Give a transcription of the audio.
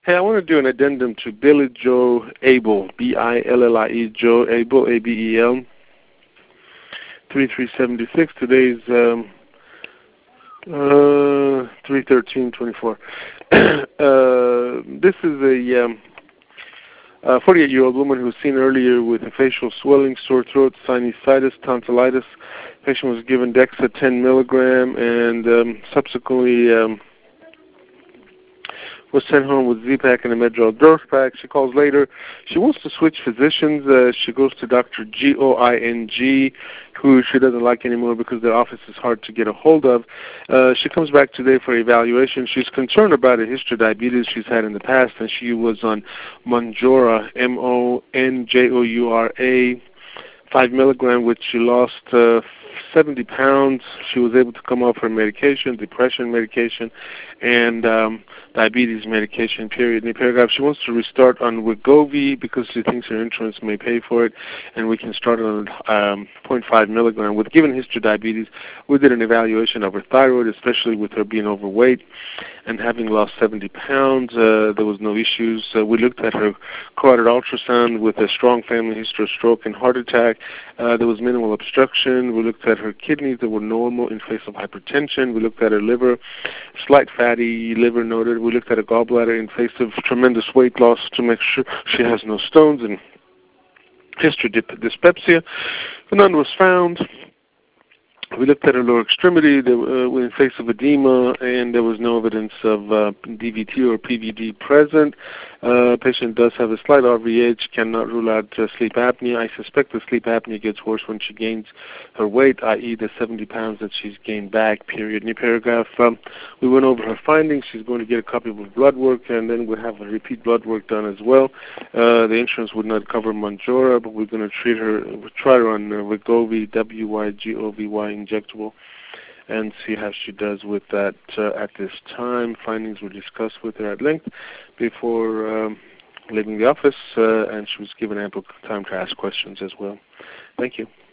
Hey, I want to do an addendum to Billie Joe Abel, B-I-L-L-I-E, Joe Abel, A-B-E-L, 3376. Today's 3/13/24. This is a 48-year-old woman who was seen earlier with a facial swelling, sore throat, sinusitis, tonsillitis. Patient was given Dexa 10 milligram and subsequently was sent home with Z-Pak and a Medrol dose pack. She calls later. She wants to switch physicians. She goes to Dr. G-O-I-N-G, who she doesn't like anymore because their office is hard to get a hold of. She comes back today for evaluation. She's concerned about a history of diabetes she's had in the past, and she was on Monjoura, M-O-N-J-O-U-R-A, 5 milligram, which she lost 70 pounds. She was able to come off her medication, depression medication, and diabetes medication, period. In the paragraph, she wants to restart on Wegovy because she thinks her insurance may pay for it, and we can start on 0.5 milligram. With given history of diabetes, we did an evaluation of her thyroid, especially with her being overweight and having lost 70 pounds. There was no issues. We looked at her carotid ultrasound with a strong family history of stroke and heart attack. There was minimal obstruction. We looked at her kidneys that were normal in face of hypertension. We looked at her liver, slight fatty liver noted. We looked at her gallbladder in face of tremendous weight loss to make sure she has no stones, and history of dyspepsia. None was found. We looked at her lower extremity. They were in face of edema, and there was no evidence of DVT or PVD present. Patient does have a slight RVH, cannot rule out sleep apnea. I suspect the sleep apnea gets worse when she gains her weight, i.e. the 70 pounds that she's gained back, period. New paragraph. We went over her findings. She's going to get a copy of her blood work, and then we'll have a repeat blood work done as well. The insurance would not cover Monjoura, but we're going to try her on Wegovy, W-Y-G-O-V-Y, injectable, and see how she does with that at this time. Findings were discussed with her at length before leaving the office, and she was given ample time to ask questions as well. Thank you.